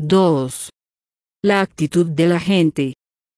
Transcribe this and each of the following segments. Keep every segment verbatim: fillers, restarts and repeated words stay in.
dos. La actitud de la gente.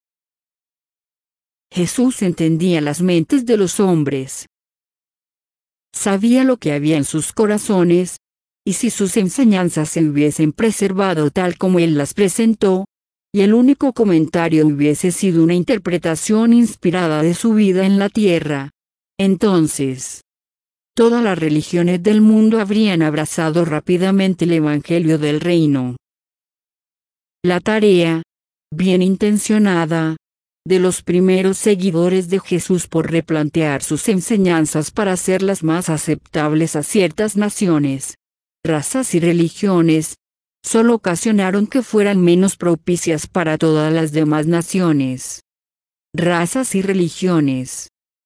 Jesús entendía las mentes de los hombres. Sabía lo que había en sus corazones, y si sus enseñanzas se hubiesen preservado tal como Él las presentó, y el único comentario hubiese sido una interpretación inspirada de su vida en la tierra, entonces todas las religiones del mundo habrían abrazado rápidamente el Evangelio del Reino. La tarea, bien intencionada, de los primeros seguidores de Jesús por replantear sus enseñanzas para hacerlas más aceptables a ciertas naciones, razas y religiones, solo ocasionaron que fueran menos propicias para todas las demás naciones, razas y religiones.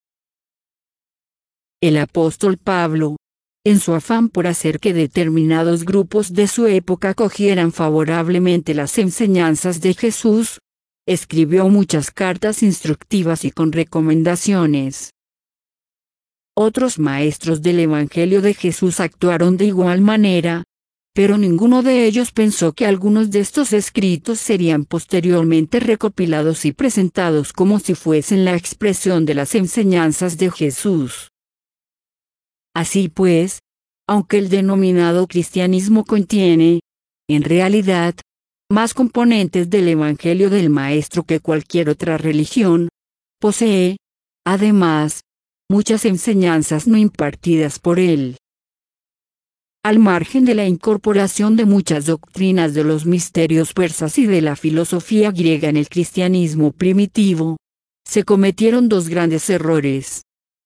El apóstol Pablo, en su afán por hacer que determinados grupos de su época acogieran favorablemente las enseñanzas de Jesús, escribió muchas cartas instructivas y con recomendaciones. Otros maestros del Evangelio de Jesús actuaron de igual manera, pero ninguno de ellos pensó que algunos de estos escritos serían posteriormente recopilados y presentados como si fuesen la expresión de las enseñanzas de Jesús. Así pues, aunque el denominado cristianismo contiene, en realidad, más componentes del Evangelio del Maestro que cualquier otra religión, posee, además, muchas enseñanzas no impartidas por él. Al margen de la incorporación de muchas doctrinas de los misterios persas y de la filosofía griega en el cristianismo primitivo, se cometieron dos grandes errores.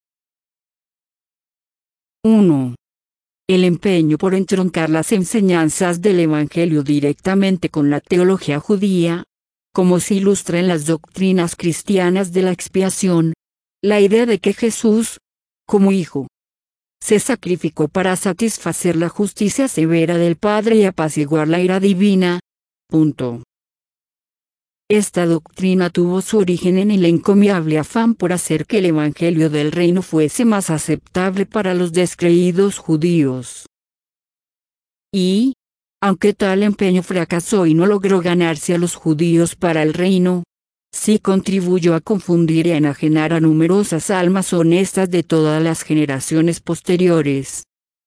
uno. El empeño por entroncar las enseñanzas del Evangelio directamente con la teología judía, como se ilustra en las doctrinas cristianas de la expiación, la idea de que Jesús, como Hijo, se sacrificó para satisfacer la justicia severa del Padre y apaciguar la ira divina. Punto. Esta doctrina tuvo su origen en el encomiable afán por hacer que el Evangelio del Reino fuese más aceptable para los descreídos judíos. Y, aunque tal empeño fracasó y no logró ganarse a los judíos para el reino, sí contribuyó a confundir y a enajenar a numerosas almas honestas de todas las generaciones posteriores.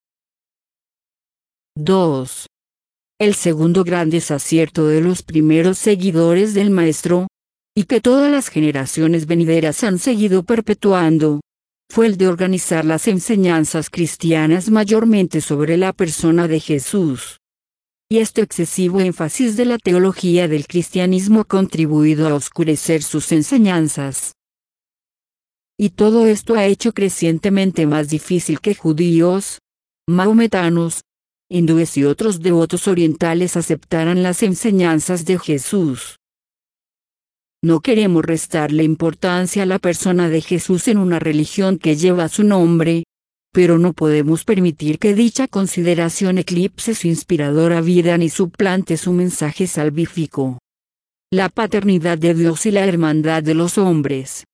dos. El segundo gran desacierto de los primeros seguidores del Maestro, y que todas las generaciones venideras han seguido perpetuando, fue el de organizar las enseñanzas cristianas mayormente sobre la persona de Jesús. Y este excesivo énfasis de la teología del cristianismo ha contribuido a oscurecer sus enseñanzas. Y todo esto ha hecho crecientemente más difícil que judíos, mahometanos, hindúes y otros devotos orientales aceptaran las enseñanzas de Jesús. No queremos restarle importancia a la persona de Jesús en una religión que lleva su nombre, pero no podemos permitir que dicha consideración eclipse su inspiradora vida ni suplante su mensaje salvífico: la paternidad de Dios y la hermandad de los hombres.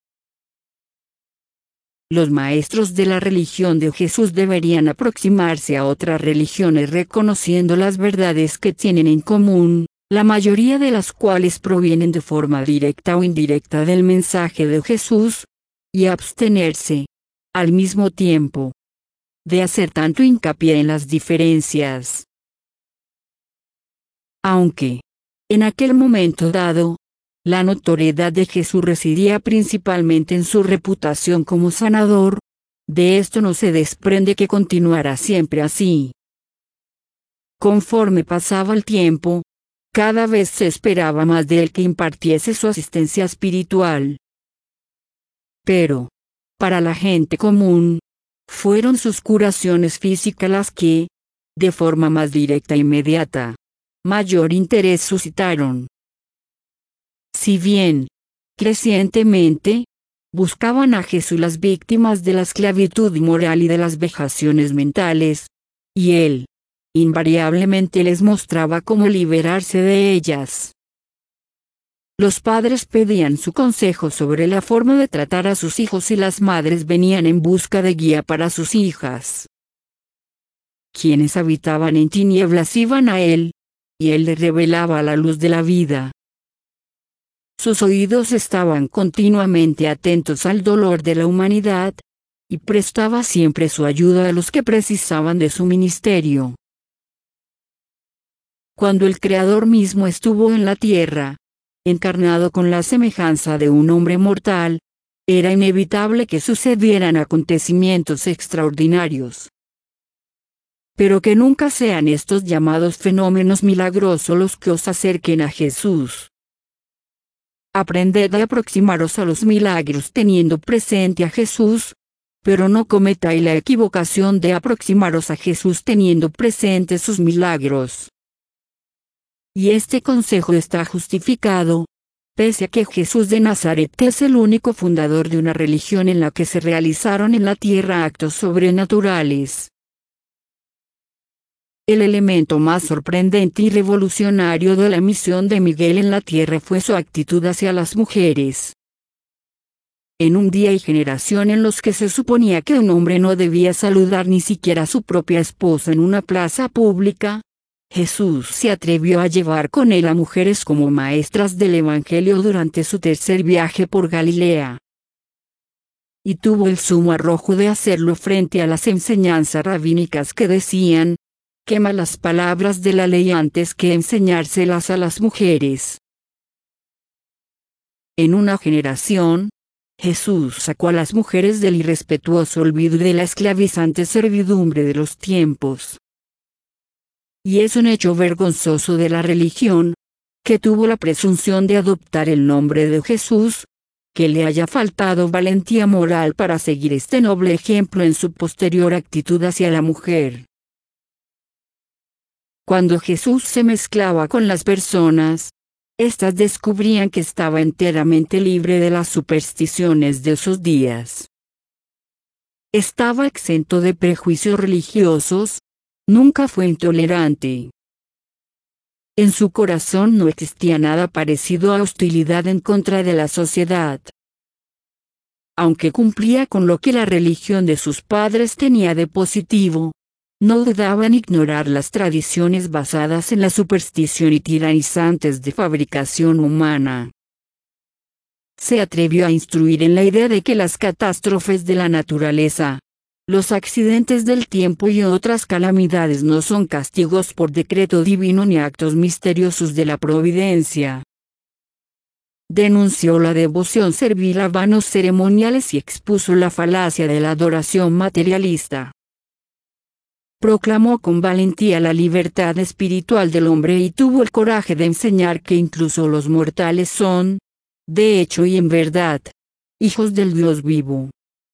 Los maestros de la religión de Jesús deberían aproximarse a otras religiones reconociendo las verdades que tienen en común, la mayoría de las cuales provienen de forma directa o indirecta del mensaje de Jesús, y abstenerse, al mismo tiempo, de hacer tanto hincapié en las diferencias. Aunque, en aquel momento dado, la notoriedad de Jesús residía principalmente en su reputación como sanador, de esto no se desprende que continuara siempre así. Conforme pasaba el tiempo, cada vez se esperaba más de él que impartiese su asistencia espiritual. Pero, para la gente común, fueron sus curaciones físicas las que, de forma más directa e inmediata, mayor interés suscitaron. Si bien, crecientemente, buscaban a Jesús las víctimas de la esclavitud moral y de las vejaciones mentales, y él, invariablemente les mostraba cómo liberarse de ellas. Los padres pedían su consejo sobre la forma de tratar a sus hijos y las madres venían en busca de guía para sus hijas. Quienes habitaban en tinieblas iban a él, y él le revelaba la luz de la vida. Sus oídos estaban continuamente atentos al dolor de la humanidad, y prestaba siempre su ayuda a los que precisaban de su ministerio. Cuando el Creador mismo estuvo en la tierra, encarnado con la semejanza de un hombre mortal, era inevitable que sucedieran acontecimientos extraordinarios. Pero que nunca sean estos llamados fenómenos milagrosos los que os acerquen a Jesús. Aprended a aproximaros a los milagros teniendo presente a Jesús, pero no cometáis la equivocación de aproximaros a Jesús teniendo presentes sus milagros. Y este consejo está justificado, pese a que Jesús de Nazaret es el único fundador de una religión en la que se realizaron en la tierra actos sobrenaturales. El elemento más sorprendente y revolucionario de la misión de Miguel en la tierra fue su actitud hacia las mujeres. En un día y generación en los que se suponía que un hombre no debía saludar ni siquiera a su propia esposa en una plaza pública, Jesús se atrevió a llevar con él a mujeres como maestras del Evangelio durante su tercer viaje por Galilea. Y tuvo el sumo arrojo de hacerlo frente a las enseñanzas rabínicas que decían: quema las palabras de la ley antes que enseñárselas a las mujeres. En una generación, Jesús sacó a las mujeres del irrespetuoso olvido y de la esclavizante servidumbre de los tiempos. Y es un hecho vergonzoso de la religión, que tuvo la presunción de adoptar el nombre de Jesús, que le haya faltado valentía moral para seguir este noble ejemplo en su posterior actitud hacia la mujer. Cuando Jesús se mezclaba con las personas, éstas descubrían que estaba enteramente libre de las supersticiones de esos días. Estaba exento de prejuicios religiosos, nunca fue intolerante. En su corazón no existía nada parecido a hostilidad en contra de la sociedad. Aunque cumplía con lo que la religión de sus padres tenía de positivo, no dudaba en ignorar las tradiciones basadas en la superstición y tiranizantes de fabricación humana. Se atrevió a instruir en la idea de que las catástrofes de la naturaleza, los accidentes del tiempo y otras calamidades no son castigos por decreto divino ni actos misteriosos de la providencia. Denunció la devoción servil a vanos ceremoniales y expuso la falacia de la adoración materialista. Proclamó con valentía la libertad espiritual del hombre y tuvo el coraje de enseñar que incluso los mortales son, de hecho y en verdad, hijos del Dios vivo.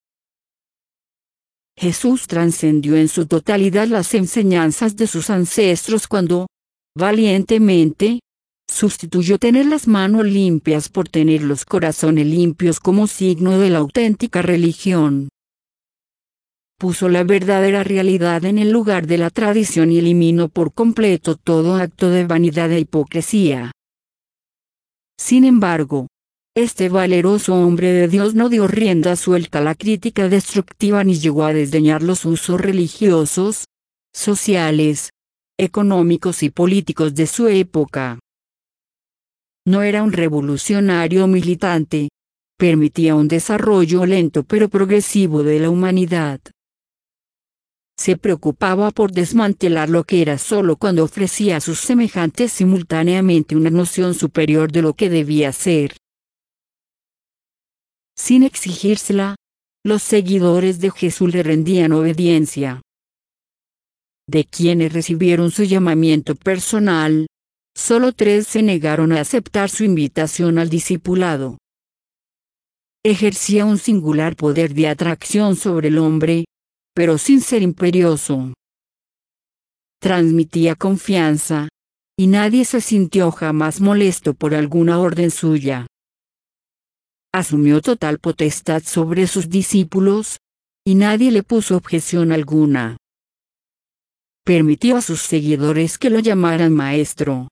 Jesús trascendió en su totalidad las enseñanzas de sus ancestros cuando, valientemente, sustituyó tener las manos limpias por tener los corazones limpios como signo de la auténtica religión. Puso la verdadera realidad en el lugar de la tradición y eliminó por completo todo acto de vanidad e hipocresía. Sin embargo, este valeroso hombre de Dios no dio rienda suelta a la crítica destructiva ni llegó a desdeñar los usos religiosos, sociales, económicos y políticos de su época. No era un revolucionario militante, permitía un desarrollo lento pero progresivo de la humanidad. Se preocupaba por desmantelar lo que era solo cuando ofrecía a sus semejantes simultáneamente una noción superior de lo que debía ser. Sin exigírsela, los seguidores de Jesús le rendían obediencia. De quienes recibieron su llamamiento personal, solo tres se negaron a aceptar su invitación al discipulado. Ejercía un singular poder de atracción sobre el hombre, pero sin ser imperioso. Transmitía confianza, y nadie se sintió jamás molesto por alguna orden suya. Asumió total potestad sobre sus discípulos, y nadie le puso objeción alguna. Permitió a sus seguidores que lo llamaran maestro.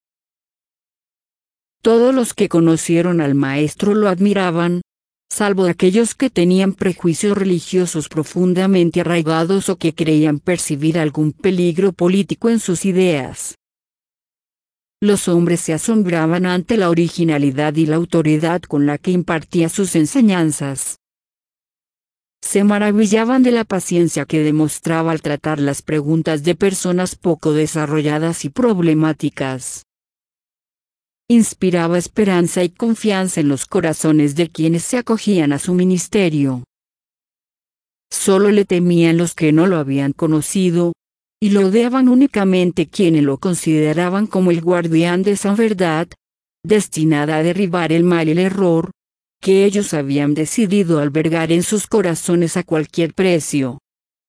Todos los que conocieron al maestro lo admiraban, salvo aquellos que tenían prejuicios religiosos profundamente arraigados o que creían percibir algún peligro político en sus ideas. Los hombres se asombraban ante la originalidad y la autoridad con la que impartía sus enseñanzas. Se maravillaban de la paciencia que demostraba al tratar las preguntas de personas poco desarrolladas y problemáticas. Inspiraba esperanza y confianza en los corazones de quienes se acogían a su ministerio. Solo le temían los que no lo habían conocido, y lo odiaban únicamente quienes lo consideraban como el guardián de esa verdad, destinada a derribar el mal y el error, que ellos habían decidido albergar en sus corazones a cualquier precio.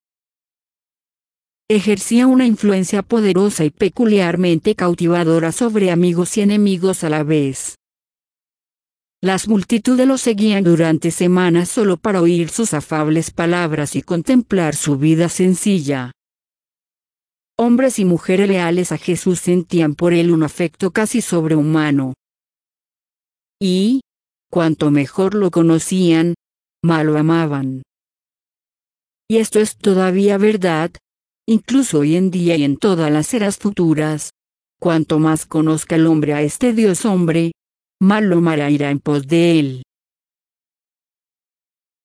Ejercía una influencia poderosa y peculiarmente cautivadora sobre amigos y enemigos a la vez. Las multitudes lo seguían durante semanas solo para oír sus afables palabras y contemplar su vida sencilla. Hombres y mujeres leales a Jesús sentían por él un afecto casi sobrehumano. Y, cuanto mejor lo conocían, más lo amaban. Y esto es todavía verdad, incluso hoy en día y en todas las eras futuras. Cuanto más conozca el hombre a este Dios hombre, más lo amará irá en pos de él.